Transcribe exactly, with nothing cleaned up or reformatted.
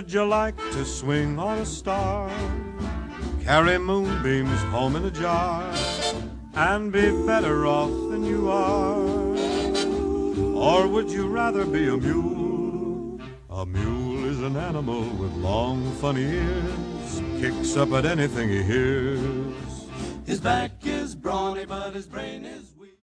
Would you like to swing on a star, carry moonbeams home in a jar, and be better off than you are? Or would you rather be a mule? A mule is an animal with long funny ears, kicks up at anything he hears. His back is brawny but his brain is